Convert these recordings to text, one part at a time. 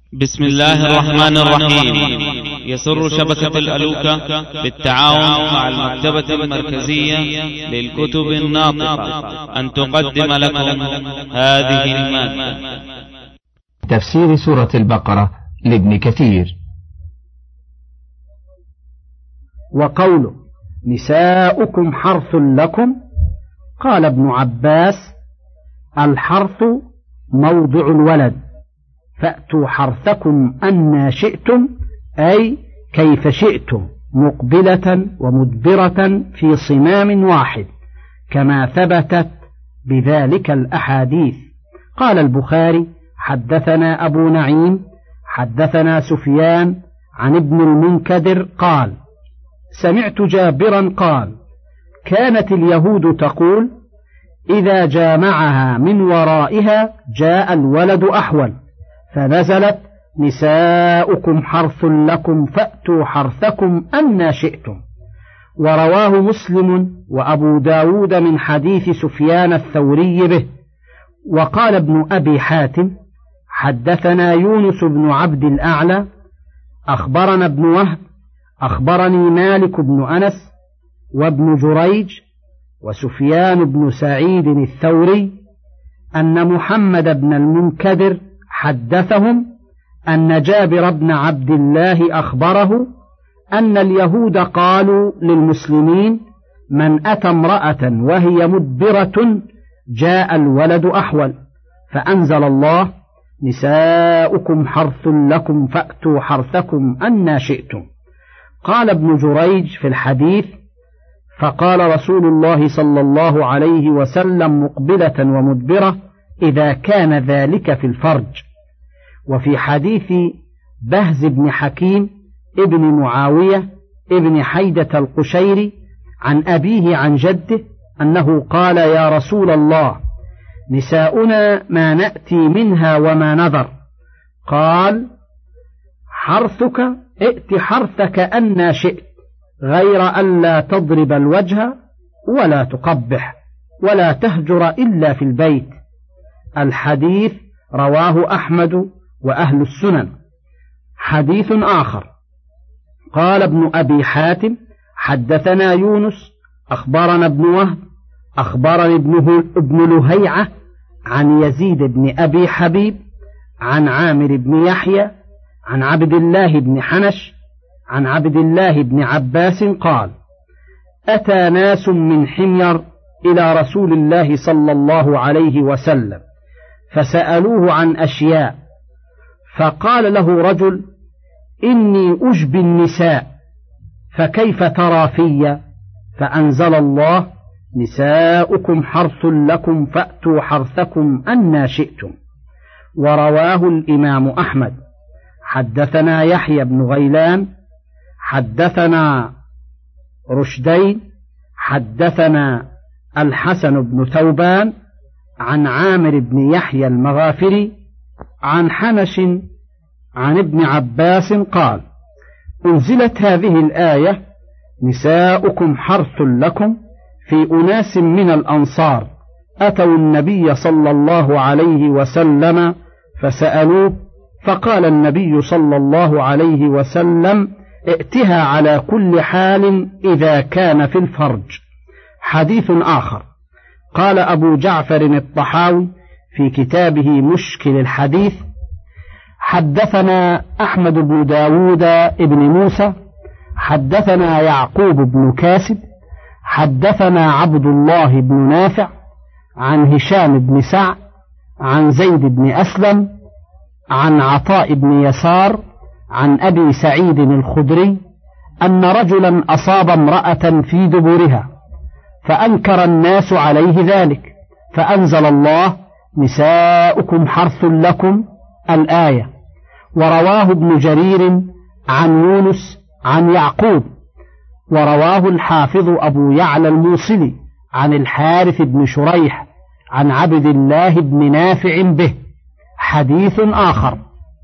بسم الله الرحمن الرحيم. يسر شبكة الألوكة بالتعاون مع المكتبة المركزية للكتب الناطقة أن تقدم لكم هذه المادة. تفسير سورة البقرة لابن كثير. وقوله نساؤكم حرث لكم، قال ابن عباس: الحرث موضع الولد، فأتوا حرثكم أنى شئتم، أي كيف شئتم، مقبلة ومدبرة في صمام واحد، كما ثبتت بذلك الأحاديث. قال البخاري: حدثنا أبو نعيم حدثنا سفيان عن ابن المنكدر قال: سمعت جابرا قال: كانت اليهود تقول: إذا جامعها من ورائها جاء الولد أحول، فنزلت: نساؤكم حرث لكم فأتوا حرثكم أنى شئتم. ورواه مسلم وأبو داود من حديث سفيان الثوري به. وقال ابن أبي حاتم: حدثنا يونس بن عبد الأعلى أخبرنا ابن وهب أخبرني مالك بن أنس وابن جريج وسفيان بن سعيد الثوري أن محمد بن المنكدر حدثهم أن جابر بن عبد الله أخبره أن اليهود قالوا للمسلمين: من أتى امرأة وهي مدبرة جاء الولد أحول، فأنزل الله: نساؤكم حرث لكم فأتوا حرثكم أنى شئتم. قال ابن جريج في الحديث: فقال رسول الله صلى الله عليه وسلم مقبلة ومدبرة إذا كان ذلك في الفرج. وفي حديث بهز بن حكيم ابن معاوية ابن حيدة القشيري عن أبيه عن جده أنه قال: يا رسول الله، نساؤنا ما نأتي منها وما نذر. قال: حرثك ائت حرثك أنى شئت، غير أن لا تضرب الوجه ولا تقبح ولا تهجر إلا في البيت. الحديث رواه أحمد وأهل السنن. حديث آخر: قال ابن أبي حاتم: حدثنا يونس أخبرنا ابن وهب أخبرني ابن لهيعة عن يزيد بن أبي حبيب عن عامر بن يحيى عن عبد الله بن حنش عن عبد الله بن عباس قال: أتى ناس من حمير إلى رسول الله صلى الله عليه وسلم فسألوه عن أشياء، فقال له رجل: إني أجبي النساء، فكيف ترى في؟ فأنزل الله: نساؤكم حرث لكم فأتوا حرثكم أنى شئتم. ورواه الإمام أحمد. حدثنا يحيى بن غيلان حدثنا رشدين حدثنا الحسن بن ثوبان عن عامر بن يحيى المغافري عن حنش عن ابن عباس قال: أنزلت هذه الآية: نساؤكم حرث لكم، في أناس من الأنصار أتوا النبي صلى الله عليه وسلم فسألوه، فقال النبي صلى الله عليه وسلم: ائتها على كل حال إذا كان في الفرج. حديث آخر: قال أبو جعفر الطحاوي في كتابه مشكل الحديث: حدثنا أحمد بن داود ابن موسى حدثنا يعقوب بن كاسب حدثنا عبد الله بن نافع عن هشام بن سعد عن زيد بن أسلم عن عطاء بن يسار عن أبي سعيد الخدري أن رجلا أصاب امرأة في دبرها، فأنكر الناس عليه ذلك، فأنزل الله: نساؤكم حرث لكم، الآية. ورواه ابن جرير عن يونس عن يعقوب. ورواه الحافظ أبو يعلى الموصلي عن الحارث بن شريح عن عبد الله بن نافع به. حديث آخر: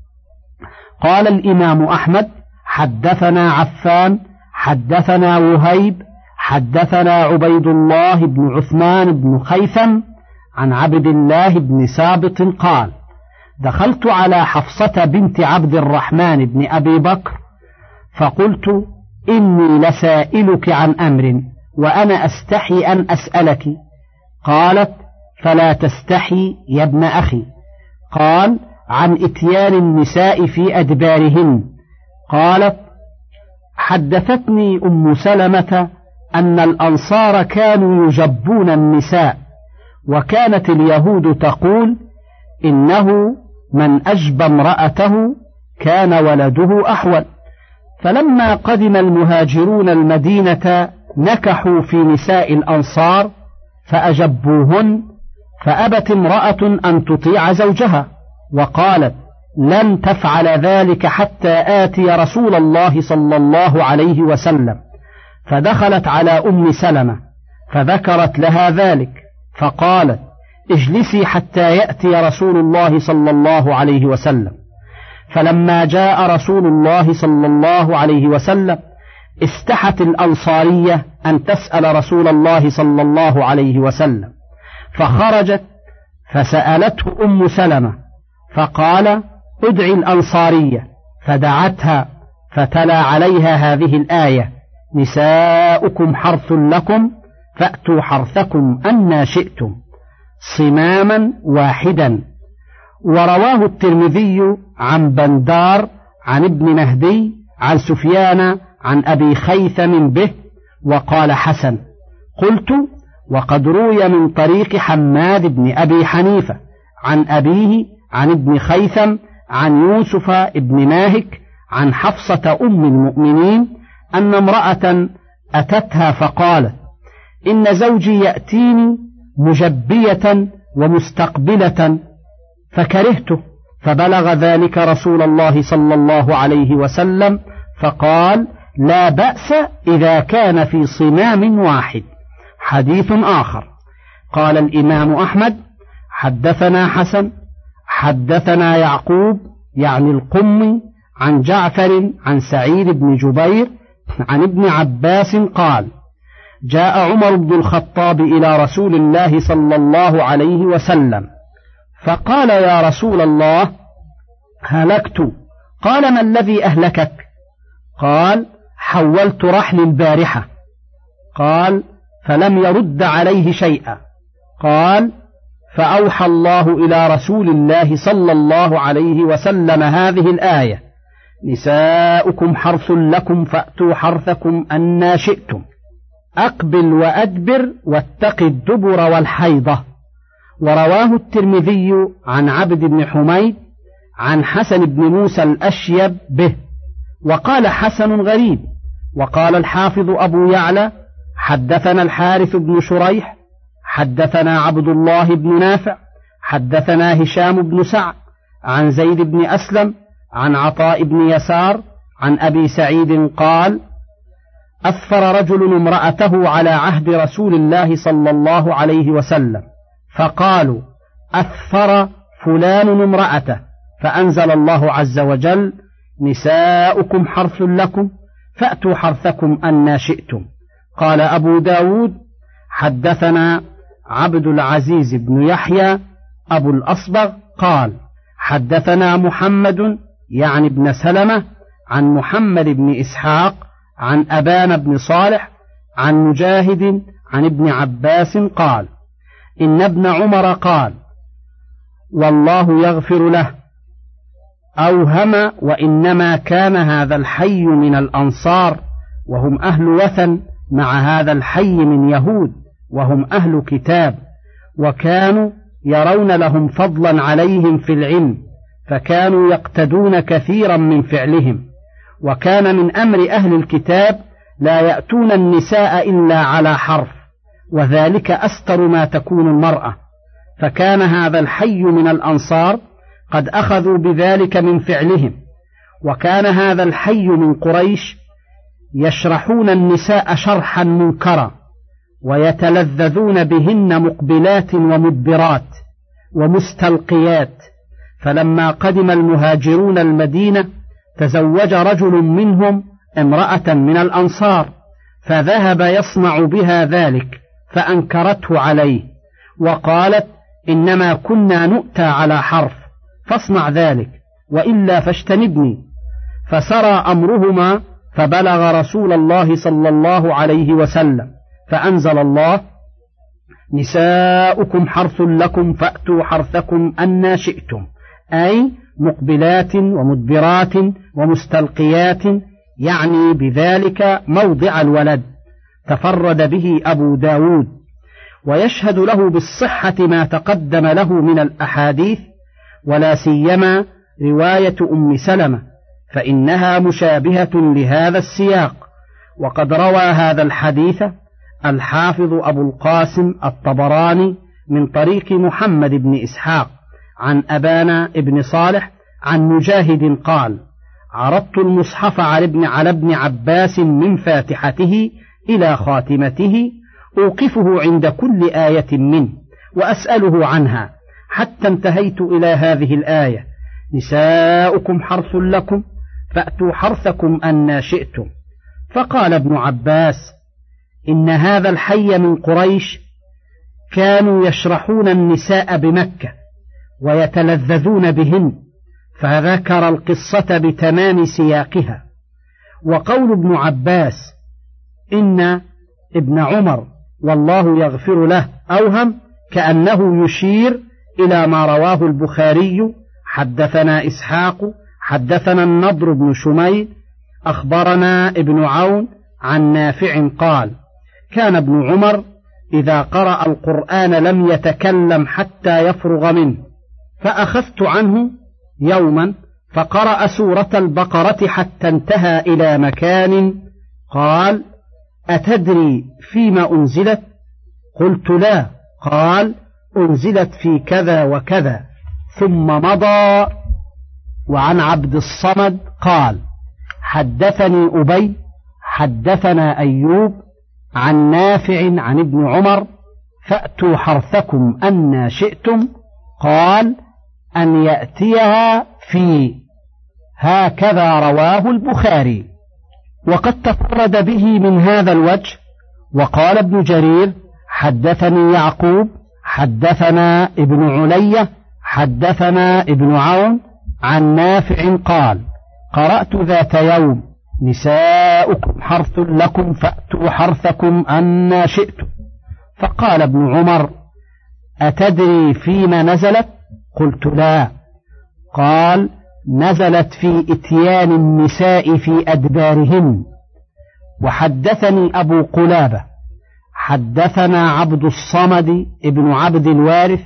قال الإمام أحمد: حدثنا عفان حدثنا وهيب حدثنا عبيد الله بن عثمان بن خيثم عن عبد الله بن سابط قال: دخلت على حفصة بنت عبد الرحمن بن أبي بكر فقلت إني لسائلك عن أمر وأنا أستحي أن أسألك. قالت فلا تستحي يا ابن أخي. قال عن إتيان النساء في أدبارهن. قالت حدثتني أم سلمة أن الأنصار كانوا يجبون النساء، وكانت اليهود تقول إنه من أجبى امرأته كان ولده أحول. فلما قدم المهاجرون المدينة نكحوا في نساء الأنصار فأجبوهن، فأبت امرأة أن تطيع زوجها وقالت لن تفعل ذلك حتى آتي رسول الله صلى الله عليه وسلم. فدخلت على أم سلمة فذكرت لها ذلك فقالت اجلسي حتى يأتي رسول الله صلى الله عليه وسلم. فلما جاء رسول الله صلى الله عليه وسلم استحت الأنصارية أن تسأل رسول الله صلى الله عليه وسلم، فخرجت فسألته أم سلمة فقال ادعي الأنصارية، فدعتها فتلا عليها هذه الآية نساؤكم حرث لكم فأتوا حرثكم أنى شئتم صماما واحدا. ورواه الترمذي عن بندار عن ابن مهدي عن سفيان عن أبي خيثم به وقال حسن. قلت وقد روي من طريق حماد بن أبي حنيفة عن أبيه عن ابن خيثم عن يوسف ابن ماهك عن حفصة أم المؤمنين أن امرأة أتتها فقالت إن زوجي يأتيني مجبية ومستقبلة فكرهته، فبلغ ذلك رسول الله صلى الله عليه وسلم فقال لا بأس إذا كان في صمام واحد. حديث آخر. قال الإمام أحمد حدثنا حسن حدثنا يعقوب يعني القمي عن جعفر عن سعيد بن جبير عن ابن عباس قال جاء عمر بن الخطاب إلى رسول الله صلى الله عليه وسلم فقال يا رسول الله هلكت. قال ما الذي أهلكك؟ قال حولت رحلي البارحة. قال فلم يرد عليه شيئا. قال فأوحى الله إلى رسول الله صلى الله عليه وسلم هذه الآية نساؤكم حرث لكم فأتوا حرثكم أنى شئتم أقبل وأدبر واتق الدبر والحيضة. ورواه الترمذي عن عبد بن حميد عن حسن بن موسى الأشيب به وقال حسن غريب. وقال الحافظ أبو يعلى حدثنا الحارث بن شريح حدثنا عبد الله بن نافع حدثنا هشام بن سعد عن زيد بن أسلم عن عطاء بن يسار عن أبي سعيد قال أثفر رجل امرأته على عهد رسول الله صلى الله عليه وسلم فقالوا أثفر فلان امرأته، فأنزل الله عز وجل نساؤكم حرث لكم فأتوا حرثكم أنى شئتم. قال أبو داود حدثنا عبد العزيز بن يحيى أبو الأصبغ قال حدثنا محمد يعني ابن سلمة عن محمد بن إسحاق عن أبان بن صالح عن مجاهد عن ابن عباس قال إن ابن عمر قال والله يغفر له أوهم وإنما كان هذا الحي من الأنصار وهم أهل وثن مع هذا الحي من يهود وهم أهل كتاب، وكانوا يرون لهم فضلا عليهم في العلم فكانوا يقتدون كثيرا من فعلهم. وكان من أمر أهل الكتاب لا يأتون النساء إلا على حرف، وذلك أستر ما تكون المرأة، فكان هذا الحي من الأنصار قد أخذوا بذلك من فعلهم. وكان هذا الحي من قريش يشرحون النساء شرحا منكرا ويتلذذون بهن مقبلات ومدبرات ومستلقيات. فلما قدم المهاجرون المدينة تزوج رجل منهم امرأة من الأنصار فذهب يصنع بها ذلك فأنكرته عليه وقالت إنما كنا نؤتى على حرف، فاصنع ذلك وإلا فاجتنبني. فسرى أمرهما فبلغ رسول الله صلى الله عليه وسلم، فأنزل الله: نساؤكم حرث لكم فأتوا حرثكم أنى شئتم، أي مقبلات ومدبرات ومستلقيات، يعني بذلك موضع الولد. تفرد به أبو داود، ويشهد له بالصحة ما تقدم له من الأحاديث، ولا سيما رواية أم سلمة، فإنها مشابهة لهذا السياق. وقد روى هذا الحديث الحافظ أبو القاسم الطبراني من طريق محمد بن إسحاق عن أبان بن صالح عن مجاهد قال: عرضت المصحف على ابن عباس من فاتحته إلى خاتمته، أوقفه عند كل آية منه وأسأله عنها، حتى انتهيت إلى هذه الآية: نساؤكم حرث لكم فأتوا حرثكم أنى شئتم. فقال ابن عباس: إن هذا الحي من قريش كانوا يشرحون النساء بمكة ويتلذذون بهن، فذكر القصة بتمام سياقها. وقول ابن عباس إن ابن عمر والله يغفر له أوهم، كأنه يشير إلى ما رواه البخاري: حدثنا إسحاق حدثنا النضر بن شميل أخبرنا ابن عون عن نافع قال: كان ابن عمر إذا قرأ القرآن لم يتكلم حتى يفرغ منه، فأخذت عنه يوما فقرأ سورة البقرة حتى انتهى إلى مكان قال: أتدري فيما أنزلت؟ قلت: لا. قال: أنزلت في كذا وكذا، ثم مضى. وعن عبد الصمد قال: حدثني أبي حدثنا أيوب عن نافع عن ابن عمر: فأتوا حرثكم أنى شئتم، قال: أن يأتيها في، هكذا رواه البخاري. وقد تفرد به من هذا الوجه. وقال ابن جرير: حدثني يعقوب حدثنا ابن علية حدثنا ابن عون عن نافع قال: قرأت ذات يوم: نساؤكم حرث لكم فأتوا حرثكم أنى شئتم. فقال ابن عمر: أتدري فيما نزلت؟ قلت: لا. قال: نزلت في إتيان النساء في أدبارهن. وحدثني أبو قلابة حدثنا عبد الصمد ابن عبد الوارث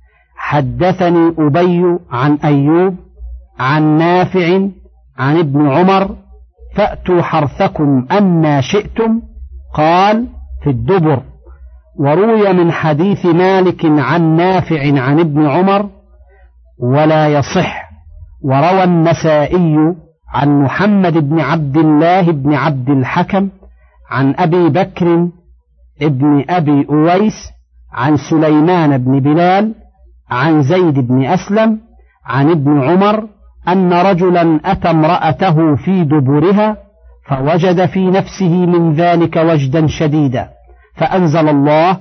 حدثني أبي عن أيوب عن نافع عن ابن عمر: فأتوا حرثكم أنى شئتم، قال: في الدبر. وروي من حديث مالك عن نافع عن ابن عمر ولا يصح. وروى النسائي عن محمد بن عبد الله بن عبد الحكم عن أبي بكر ابن أبي أويس عن سليمان بن بلال عن زيد بن أسلم عن ابن عمر أن رجلا أتى امرأته في دبرها فوجد في نفسه من ذلك وجدا شديدا، فأنزل الله: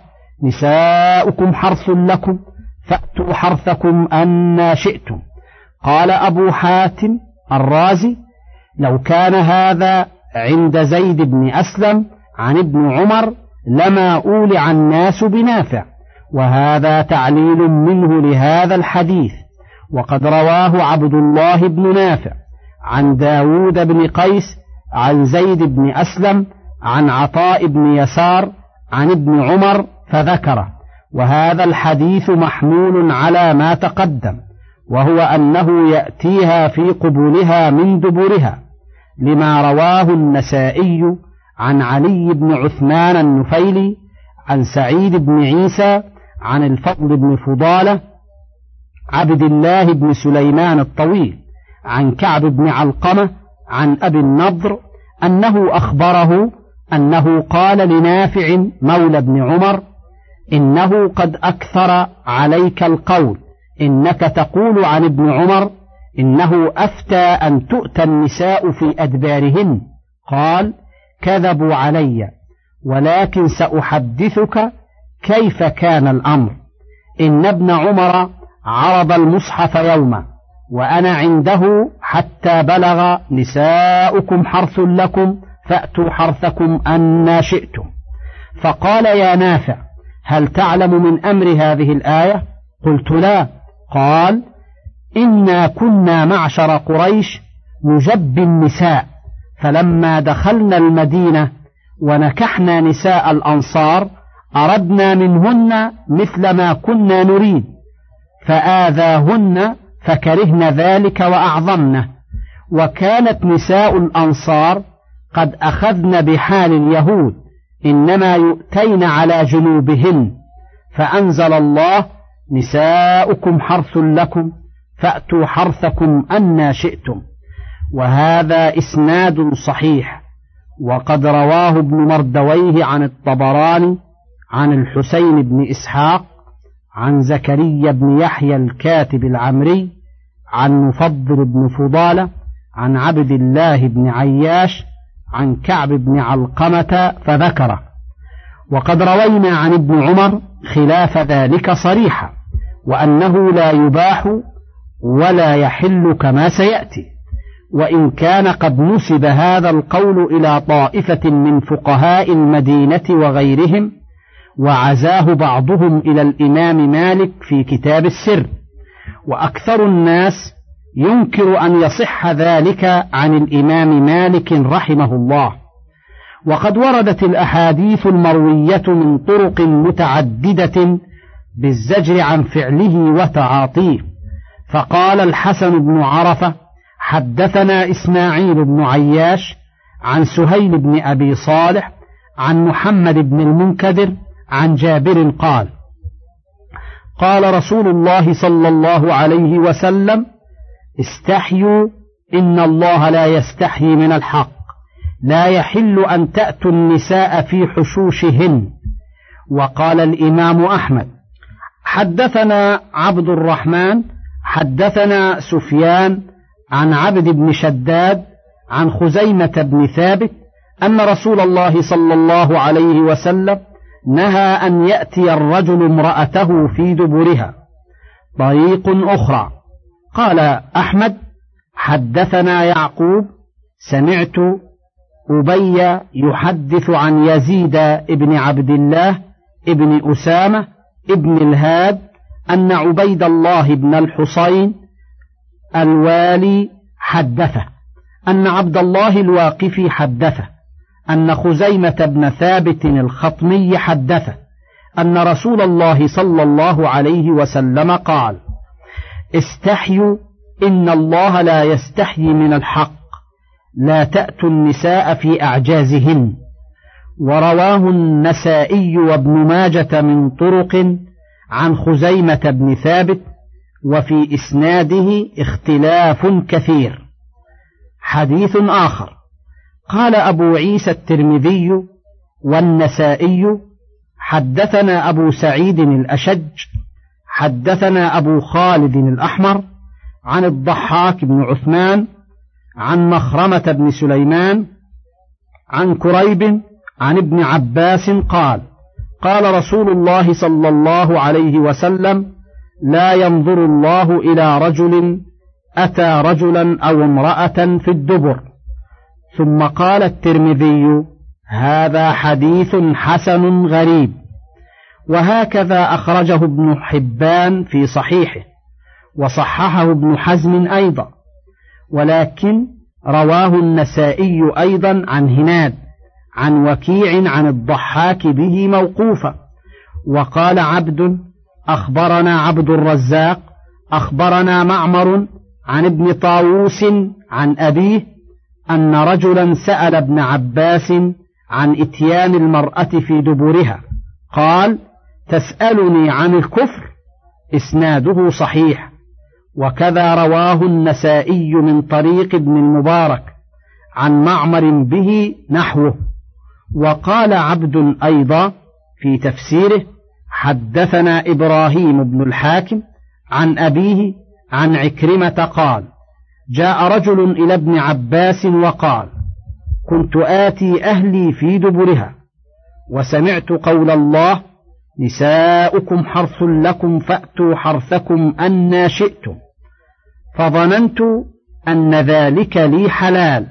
نساؤكم حرث لكم فأتوا حرثكم أنى شئتم. قال أبو حاتم الرازي: لو كان هذا عند زيد بن أسلم عن ابن عمر لما أولع الناس بنافع. وهذا تعليل منه لهذا الحديث. وقد رواه عبد الله بن نافع عن داود بن قيس عن زيد بن أسلم عن عطاء بن يسار عن ابن عمر فذكره. وهذا الحديث محمول على ما تقدم، وهو أنه يأتيها في قبولها من دبرها، لما رواه النسائي عن علي بن عثمان النفيلي عن سعيد بن عيسى عن الفضل بن فضالة عبد الله بن سليمان الطويل عن كعب بن علقمة عن أبي النضر أنه أخبره أنه قال لنافع مولى بن عمر: إنه قد أكثر عليك القول، إنك تقول عن ابن عمر إنه أفتى أن تؤتى النساء في أدبارهن. قال: كذبوا علي، ولكن سأحدثك كيف كان الأمر. إن ابن عمر عرض المصحف يوما وأنا عنده حتى بلغ نساؤكم حرث لكم فأتوا حرثكم أنى شئتم. فقال يا نافع هل تعلم من أمر هذه الآية؟ قلت لا. قال إنا كنا معشر قريش نجبي النساء، فلما دخلنا المدينة ونكحنا نساء الأنصار أردنا منهن مثل ما كنا نريد، فآذاهن فكرهن ذلك وأعظمنه، وكانت نساء الأنصار قد أخذن بحال اليهود إنما يؤتين على جنوبهن، فأنزل الله نساؤكم حرث لكم فأتوا حرثكم أنى شئتم. وهذا إسناد صحيح، وقد رواه ابن مردويه عن الطبراني عن الحسين بن إسحاق عن زكريا بن يحيى الكاتب العمري عن مفضل بن فضالة عن عبد الله بن عياش عن كعب بن علقمة فذكره. وقد روينا عن ابن عمر خلاف ذلك صريحا، وأنه لا يباح ولا يحل كما سيأتي، وإن كان قد نسب هذا القول إلى طائفة من فقهاء المدينة وغيرهم، وعزاه بعضهم إلى الإمام مالك في كتاب السر، وأكثر الناس ينكر أن يصح ذلك عن الإمام مالك رحمه الله. وقد وردت الأحاديث المروية من طرق متعددة بالزجر عن فعله وتعاطيه. فقال الحسن بن عرفة حدثنا إسماعيل بن عياش عن سهيل بن أبي صالح عن محمد بن المنكدر عن جابر قال قال رسول الله صلى الله عليه وسلم استحيوا إن الله لا يستحيي من الحق، لا يحل أن تأتوا النساء في حشوشهن. وقال الإمام أحمد حدثنا عبد الرحمن حدثنا سفيان عن عبد بن شداد عن خزيمة بن ثابت أن رسول الله صلى الله عليه وسلم نهى أن يأتي الرجل امرأته في دبرها. طريق أخرى. قال أحمد حدثنا يعقوب سمعت أبي يحدث عن يزيد ابن عبد الله ابن أسامة ابن الهاد أن عبيد الله بن الحصين الوالي حدثه أن عبد الله الواقفي حدثه أن خزيمة بن ثابت الخطمي حدثه أن رسول الله صلى الله عليه وسلم قال استحيوا إن الله لا يستحيي من الحق، لا تأتوا النساء في أعجازهن. ورواه النسائي وابن ماجة من طرق عن خزيمة بن ثابت، وفي إسناده اختلاف كثير. حديث آخر. قال أبو عيسى الترمذي والنسائي حدثنا أبو سعيد الأشج حدثنا أبو خالد الأحمر عن الضحاك بن عثمان عن مخرمة بن سليمان عن كريب عن ابن عباس قال قال رسول الله صلى الله عليه وسلم لا ينظر الله إلى رجل أتى رجلا أو امرأة في الدبر. ثم قال الترمذي هذا حديث حسن غريب. وهكذا أخرجه ابن حبان في صحيحه، وصححه ابن حزم أيضا، ولكن رواه النسائي أيضا عن هناد عن وكيع عن الضحاك به موقوفا. وقال عبد أخبرنا عبد الرزاق أخبرنا معمر عن ابن طاووس عن أبيه أن رجلا سأل ابن عباس عن إتيان المرأة في دبرها، قال تسألني عن الكفر؟ إسناده صحيح. وكذا رواه النسائي من طريق ابن المبارك عن معمر به نحوه. وقال عبد أيضا في تفسيره حدثنا إبراهيم بن الحاكم عن أبيه عن عكرمة قال جاء رجل إلى ابن عباس وقال كنت آتي أهلي في دبرها وسمعت قول الله نساؤكم حرث لكم فأتوا حرثكم أنى شئتم، فظننت أن ذلك لي حلال،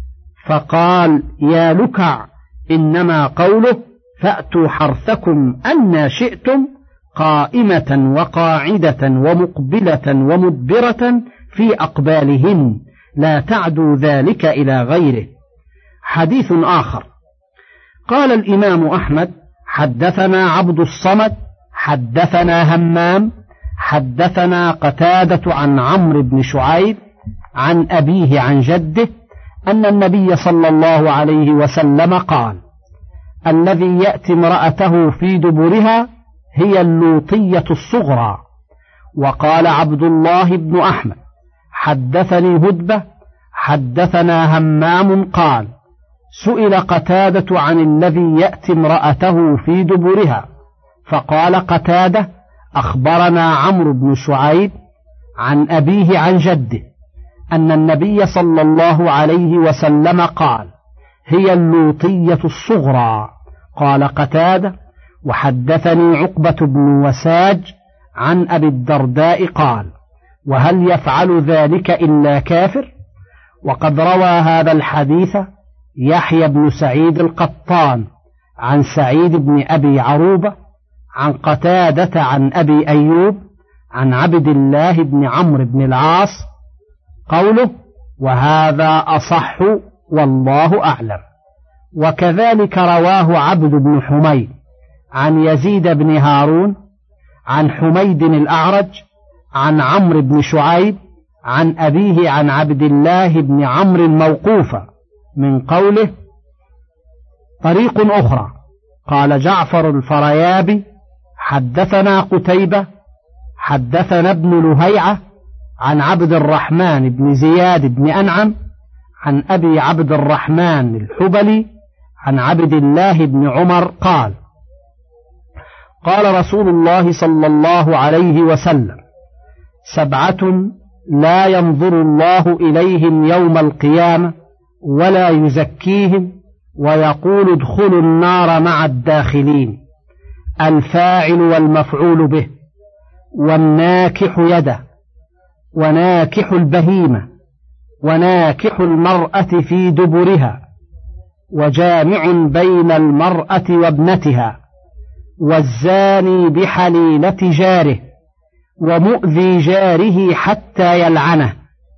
فقال: يا لكع، إنما قوله فأتوا حرثكم أن شئتم قائمة وقاعدة ومقبلة ومدبرة في أقبالهن، لا تعدوا ذلك إلى غيره. حديث آخر. قال الإمام أحمد: حدثنا عبد الصمد حدثنا همام حدثنا قتادة عن عمرو بن شعيب عن أبيه عن جده أن النبي صلى الله عليه وسلم قال: الذي يأتي امرأته في دبرها هي اللوطية الصغرى. وقال عبد الله بن أحمد: حدثني هدبة حدثنا همام قال: سئل قتادة عن الذي يأتي امرأته في دبرها، فقال قتادة: أخبرنا عمرو بن شعيب عن أبيه عن جده أن النبي صلى الله عليه وسلم قال: هي اللوطية الصغرى. قال قتادة: وحدثني عقبة بن وساج عن أبي الدرداء قال: وهل يفعل ذلك إلا كافر؟ وقد روى هذا الحديث يحيى بن سعيد القطان عن سعيد بن أبي عروبة عن قتادة عن أبي أيوب عن عبد الله بن عمرو بن العاص قوله: وهذا أصح والله أعلم. وكذلك رواه عبد بن حميد عن يزيد بن هارون عن حميد الأعرج عن عمرو بن شعيب عن أبيه عن عبد الله بن عمرو موقوفا من قوله. طريق أخرى. قال جعفر الفريابي: حدثنا قتيبة حدثنا ابن لهيعة عن عبد الرحمن بن زياد بن أنعم عن أبي عبد الرحمن الحبلي عن عبد الله بن عمر قال: قال رسول الله صلى الله عليه وسلم: 7 لا ينظر الله إليهم يوم القيامة ولا يزكيهم ويقول ادخلوا النار مع الداخلين: الفاعل والمفعول به، والناكح يده، وناكح البهيمة، وناكح المرأة في دبرها، وجامع بين المرأة وابنتها، والزاني بحليلة جاره، ومؤذي جاره حتى يلعنه.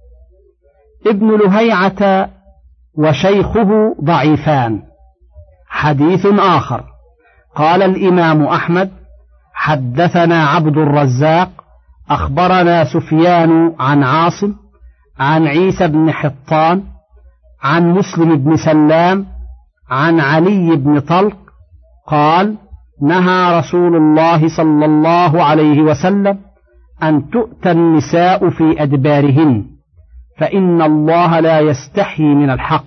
ابن لهيعة وشيخه ضعيفان. حديث آخر. قال الإمام أحمد: حدثنا عبد الرزاق أخبرنا سفيان عن عاصم عن عيسى بن حطان عن مسلم بن سلام عن علي بن طلق قال: نهى رسول الله صلى الله عليه وسلم أن تؤتى النساء في أدبارهن، فإن الله لا يستحي من الحق.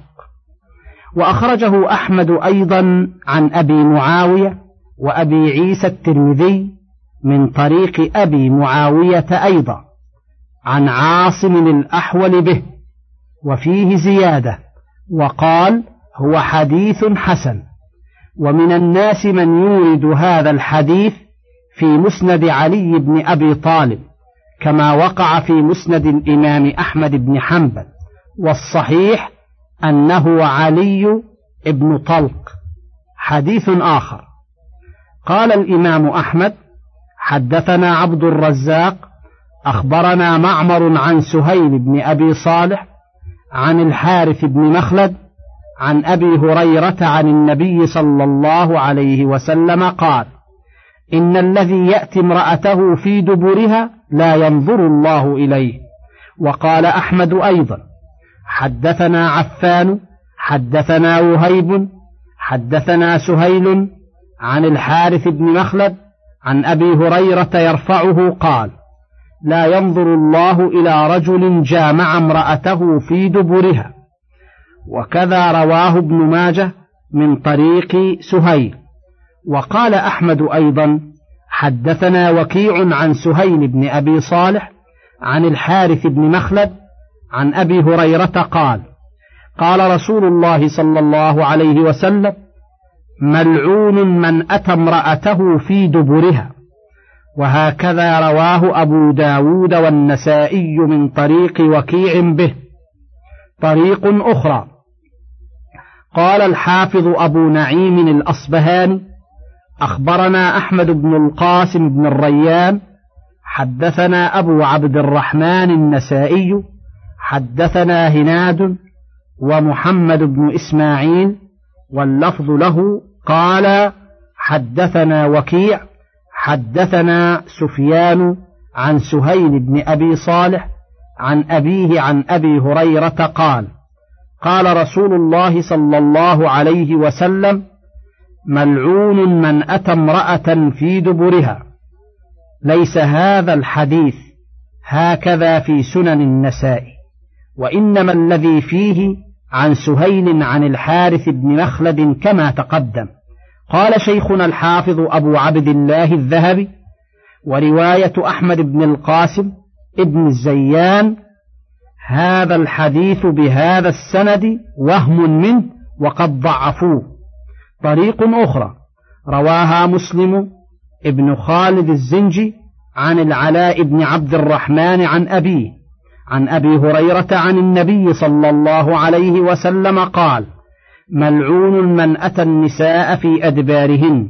وأخرجه أحمد أيضا عن أبي معاوية وأبي عيسى الترمذي من طريق أبي معاوية أيضا عن عاصم الأحول به، وفيه زيادة، وقال: هو حديث حسن. ومن الناس من يورد هذا الحديث في مسند علي بن أبي طالب كما وقع في مسند الإمام أحمد بن حنبل، والصحيح أنه علي بن طلق. حديث آخر. قال الإمام أحمد: حدثنا عبد الرزاق أخبرنا معمر عن سهيل بن أبي صالح عن الحارث بن مخلد عن أبي هريرة عن النبي صلى الله عليه وسلم قال: إن الذي يأتي امرأته في دبرها لا ينظر الله إليه. وقال أحمد أيضا: حدثنا عفان حدثنا وهيب حدثنا سهيل عن الحارث بن مخلد عن أبي هريرة يرفعه قال: لا ينظر الله إلى رجل جامع امرأته في دبرها. وكذا رواه ابن ماجه من طريق سهيل. وقال أحمد أيضا: حدثنا وكيع عن سهيل بن أبي صالح عن الحارث بن مخلد عن أبي هريرة قال: قال رسول الله صلى الله عليه وسلم: ملعون من أتى امرأته في دبرها. وهكذا رواه أبو داود والنسائي من طريق وكيع به. طريق أخرى: قال الحافظ أبو نعيم الأصبهاني: أخبرنا أحمد بن القاسم بن الريان حدثنا أبو عبد الرحمن النسائي حدثنا هناد ومحمد بن إسماعيل، واللفظ له، قال: حدثنا وكيع حدثنا سفيان عن سهيل بن أبي صالح عن أبيه عن أبي هريرة قال: قال رسول الله صلى الله عليه وسلم: ملعون من أتى امرأة في دبرها. ليس هذا الحديث هكذا في سنن النسائي، وإنما الذي فيه عن سهيل عن الحارث بن مخلد كما تقدم. قال شيخنا الحافظ أبو عبد الله الذهبي: ورواية أحمد بن القاسم ابن الزيان هذا الحديث بهذا السند وهم منه وقد ضعفوه. طريق أخرى رواها مسلم ابن خالد الزنجي عن العلاء بن عبد الرحمن عن أبيه عن أبي هريرة عن النبي صلى الله عليه وسلم قال: ملعون من أتى النساء في أدبارهن.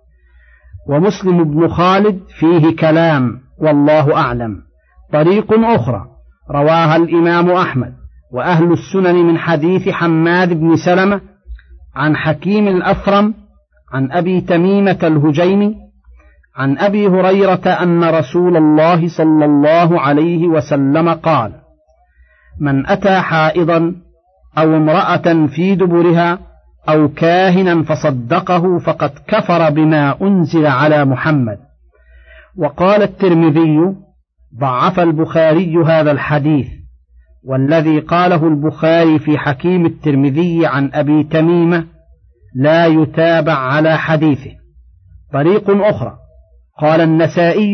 ومسلم بن خالد فيه كلام والله أعلم. طريق أخرى رواها الإمام أحمد وأهل السنن من حديث حماد بن سلمة عن حكيم الأثرم عن أبي تميمة الهجيمي عن أبي هريرة أن رسول الله صلى الله عليه وسلم قال: من أتى حائضا أو امرأة في دبرها أو كاهنا فصدقه فقد كفر بما أنزل على محمد. وقال الترمذي: ضعف البخاري هذا الحديث، والذي قاله البخاري في حكيم الترمذي عن أبي تميمة لا يتابع على حديثه. طريق أخرى قال النسائي: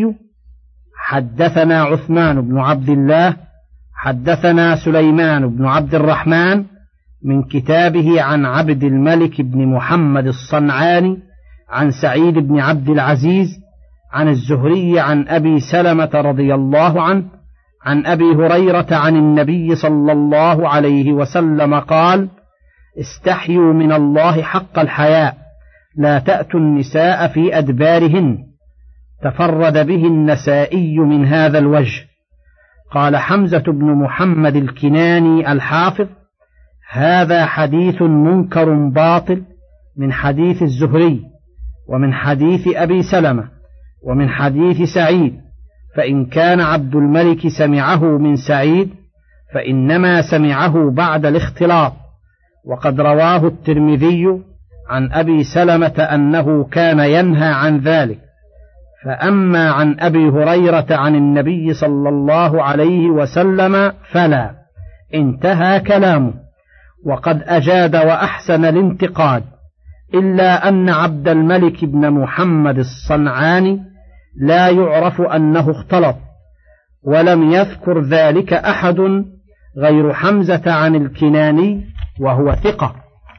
حدثنا عثمان بن عبد الله حدثنا سليمان بن عبد الرحمن من كتابه عن عبد الملك بن محمد الصنعاني عن سعيد بن عبد العزيز عن الزهري عن أبي سلمة رضي الله عنه عن أبي هريرة عن النبي صلى الله عليه وسلم قال: استحيوا من الله حق الحياء، لا تأتوا النساء في أدبارهن. تفرد به النسائي من هذا الوجه. قال حمزة بن محمد الكناني الحافظ: هذا حديث منكر باطل من حديث الزهري ومن حديث أبي سلمة ومن حديث سعيد، فإن كان عبد الملك سمعه من سعيد فإنما سمعه بعد الاختلاط. وقد رواه الترمذي عن أبي سلمة أنه كان ينهى عن ذلك، فأما عن أبي هريرة عن النبي صلى الله عليه وسلم فلا. انتهى كلامه، وقد أجاد وأحسن الانتقاد، إلا أن عبد الملك بن محمد الصنعاني لا يعرف أنه اختلط، ولم يذكر ذلك أحد غير حمزة عن الكناني وهو ثقة،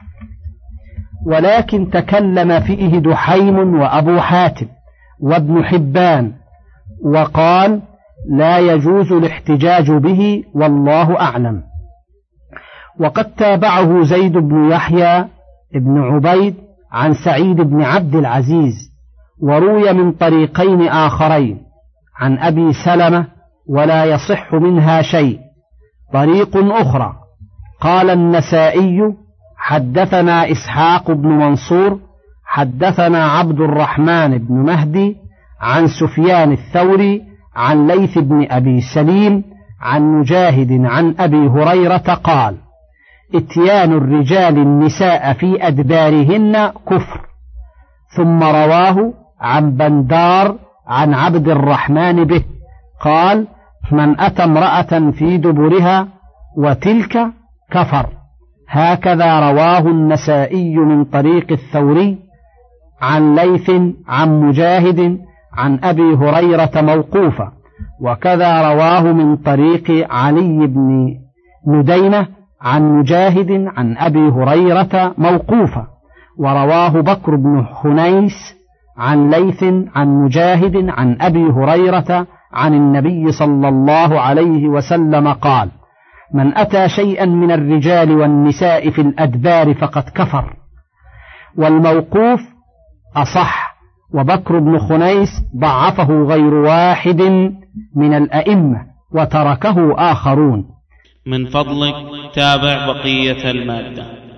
ولكن تكلم فيه دحيم وأبو حاتم وابن حبان، وقال لا يجوز الاحتجاج به والله أعلم. وقد تابعه زيد بن يحيى بن عبيد عن سعيد بن عبد العزيز، وروي من طريقين آخرين عن أبي سلمة ولا يصح منها شيء. طريق أخرى قال النسائي: حدثنا إسحاق بن منصور حدثنا عبد الرحمن بن مهدي عن سفيان الثوري عن ليث بن أبي سليم عن مجاهد عن أبي هريرة قال: اتيان الرجال النساء في أدبارهن كفر. ثم رواه عن بندار عن عبد الرحمن به قال: من أتى امرأة في دبرها وتلك كفر. هكذا رواه النسائي من طريق الثوري عن ليث عن مجاهد عن أبي هريرة موقوفا، وكذا رواه من طريق علي بن ندينة عن مجاهد عن أبي هريرة موقوفا، ورواه بكر بن خنيس عن ليث عن مجاهد عن أبي هريرة عن النبي صلى الله عليه وسلم قال: من أتى شيئا من الرجال والنساء في الأدبار فقد كفر. والموقوف أصح، وبكر بن خنيس ضعفه غير واحد من الأئمة وتركه آخرون. من فضلك تابع بقية المادة.